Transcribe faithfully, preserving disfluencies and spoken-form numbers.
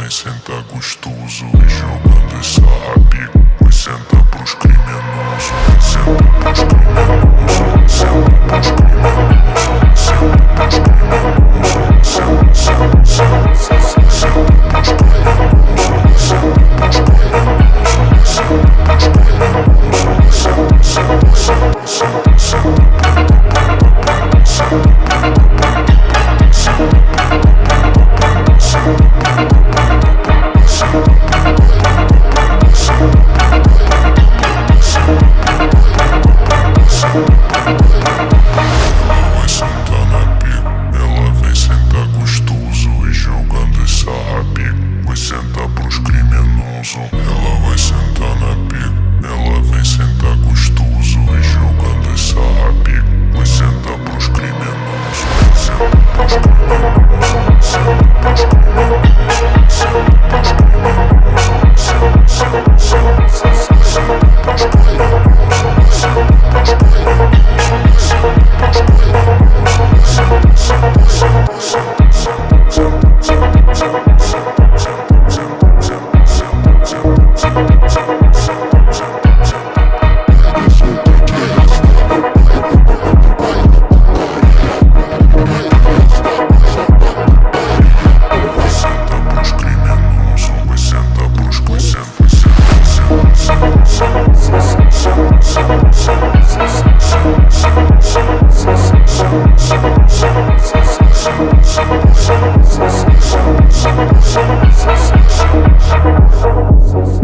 vai sentar gostoso e jogando essa rapica. Vai sentar pros criminosos, senta pros criminosos, senta pros criminosos, senta pros criminosos, senta, senta, senta, senta, senta pros criminosos, senta pros criminosos, senta pros criminosos, senta, senta, senta, senta, senta, preta, preta, preta, senta, preta, preta, preta, senta, preta, preta, preta, senta, preta, preta, preta, senta, preta, preta, preta, senta, preta, preta, preta, senta, preta, preta, preta, senta, preta, preta, preta. Ela vai sentar na pica, ela vem sentar gostoso e jogando essa rapica. Vai sentar pros criminosos. Ela vai sentar na pica, ela vem sentar gostoso e jogando essa rapica. Vai sentar pros criminosos. Senta pros criminosos, senta pros criminosos, senta pros criminosos, senta, senta, senta, senta, senta pros criminosos, senta pros criminosos, senta pros criminosos, senta, senta, senta, senta, senta, senta, senta, senta, senta, senta, senta, senta, senta, senta, senta, senta, senta. So